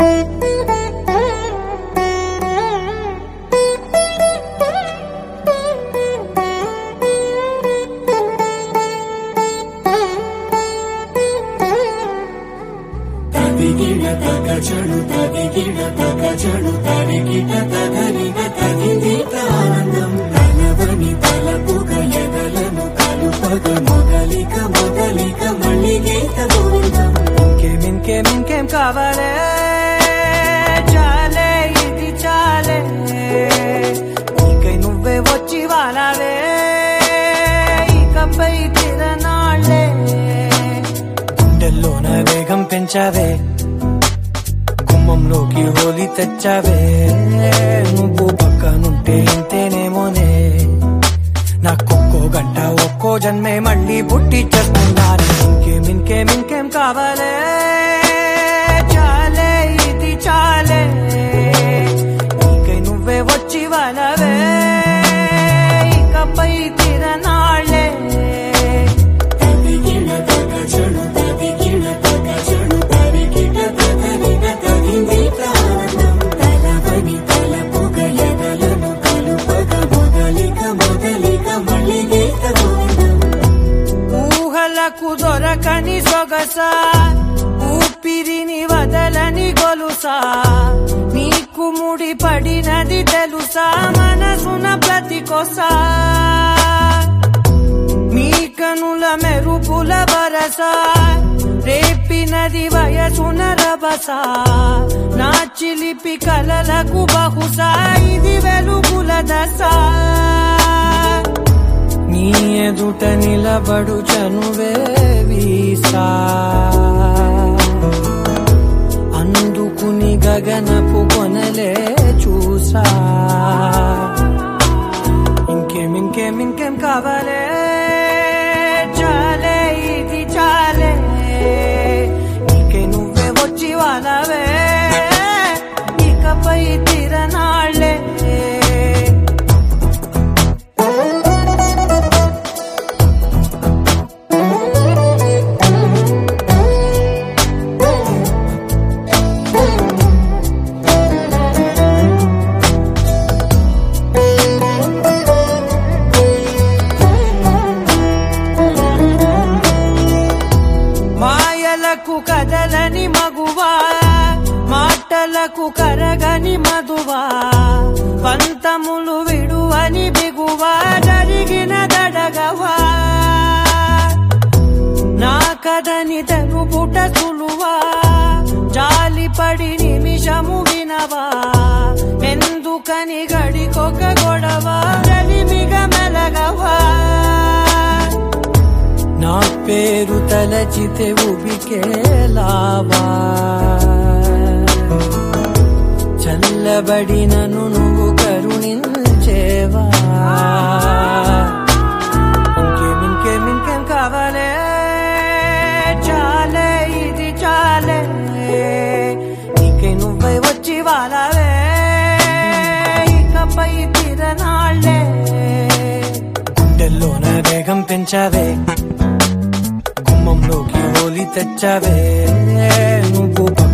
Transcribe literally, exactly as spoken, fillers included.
తదిగిడ తగచడు తదిగిడ తగచడు తరిగిట తగరిగ తగిదీత ఆనందం తలవని తలపుగ ఎదలను కలుపగ మొదలిక మొదలిక మళ్ళీ గీత గోవిందం. ఇంకేం ఇంకేం ఇంకేం కావాలే చాలే ఇది చాలే నీకై నువ్వే వచ్చి వాలావే ఇకపై తిరనాళ్లే గుండెల్లోన వేగం పెంచావే గుమ్మంలోకి హోలీ తెచ్చావే నువ్వు పక్కనుంటే ఇంతేనేమోనే నాకొక్కో గంట ఒక్కో జన్మే మళ్ళీ పుట్టి చేస్తున్నాను. ఇంకేం ఇంకేం ఇంకేం కావాలే చాలే ఇది చాలే నీకై నువ్వే వచ్చి వాలవే ఇకపై తిరనాళ్లే. తదిగిడ తగచడు తదిగిడ తగచడు తరిగిట తగరిగ తగిదీత ఆనందం తలవని తలపుగ ఎదలను కలుపగ మొదలిక మొదలిక మళ్ళీ గీత గోవిందం. ఊహలకు దొరకని సొగసా ఊపిరిని వదలని గొలుసా నీకు ముడి పడినది తెలుసా మనసున ప్రతి కొసా మీ కనుల మెరుపుల వరసా రేపినది వయసున రభసా నా చిలిపి కలలకు బహుశా ఇది వెలుగుల దశ నీ ఎదుట నిలబడు చనువే వీసా అందుకుని గగనపు కొనలే చూసా. ఇంకేం ఇంకేం ఇంకేం కావాలే చాలే ఇది చాలే నీకే నువ్వే వచ్చి వాలవే ఇకపై తిరనాళ్లే. మాయలకు కదలని మగువా మాటలకు కరగని మధువా పంతములు విడువని బిగువా జరిగిన దడగవా నా కదని తెలుపుట సులువా జాలిపడి నిమిషము వినవా ఎందుకని గడికొక గొడవ రవిమిగ మెలగవా నా పేరు తలచితే ఉబికేలావా చల్లబడినను నువ్వు కరుణించేవా. ఇంకేం ఇంకేం ఇంకేం కావాలే చాలే ఇది చాలే నీకే నువ్వే వచ్చి వాలవే ఇకపై తిరనాళ్లే గుండెల్లోన వేగం పెంచావే గుమ్మంలోకి హోలీ తెచ్చావే నువ్వు